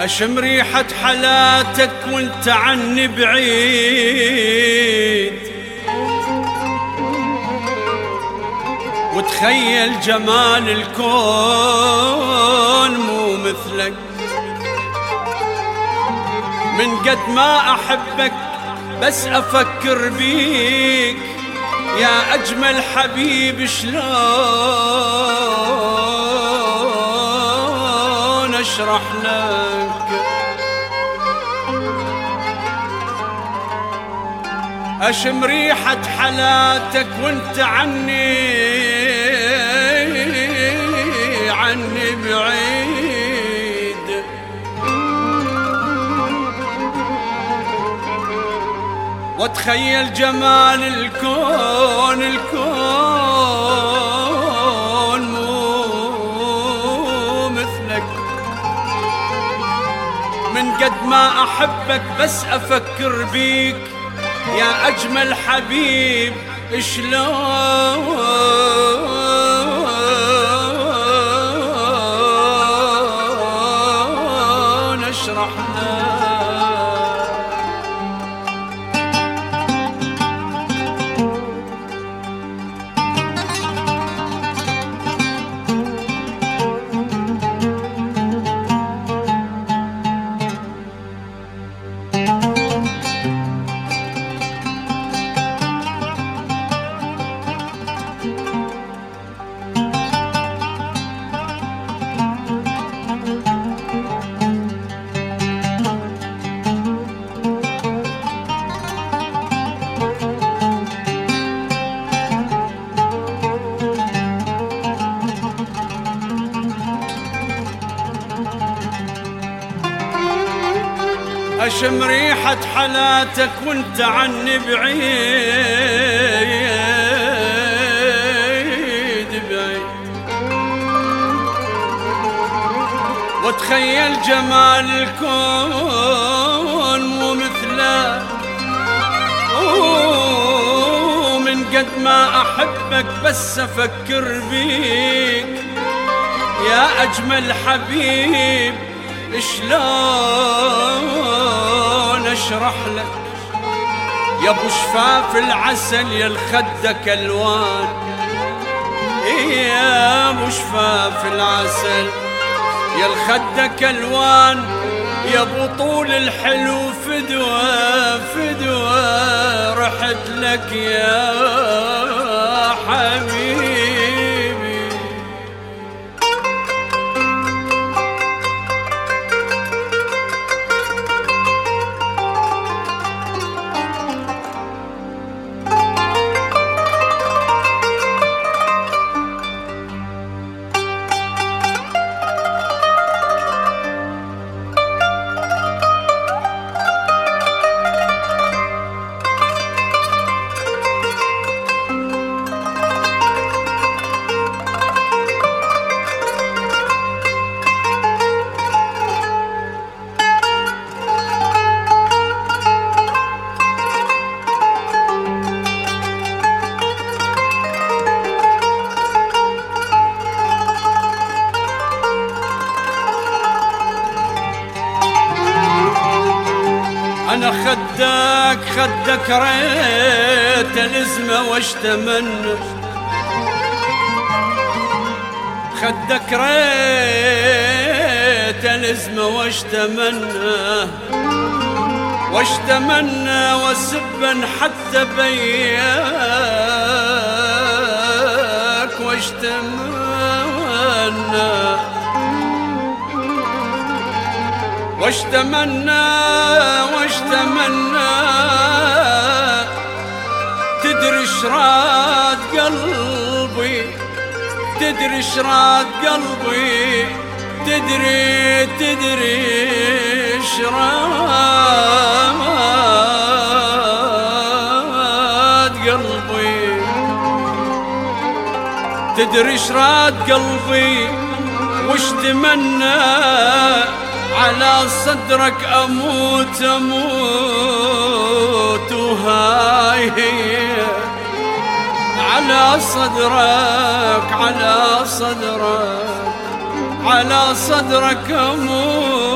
أشم ريحة حلاتك وانت عني بعيد، وتخيل جمال الكون مو مثلك. من قد ما أحبك بس أفكر بيك يا أجمل حبيب، شلون أشرح لك؟ أشم ريحة حلاتك وانت عني بعيد، واتخيل جمال الكون مو مثلك. من قد ما أحبك بس أفكر بيك يا أجمل حبيب، شلون أشرح لك؟ أشم ريحة حلاتك وانت عني بعيد، واتخيل جمال الكون مو مثله. ومن قد ما أحبك بس أفكر بيك يا أجمل حبيب، شلون أشرح لك؟ يا ابو شفاف العسل يا الخدك الوان، يا ابو شفاف العسل يا الخدك الوان، يا ابو طول الحلو فدوى رحت لك يا حبيبي. أنا خدك ريت الازمة واشتمنى، خدك ريت الازمة واشتمنى وسبا حتى بياك واشتمنى تدري شراد قلبي، تدري شراد قلبي، تدري شراد قلبي، تدري شراد قلبي وش تمنى على صدرك أموت وهاي هي على صدرك أموت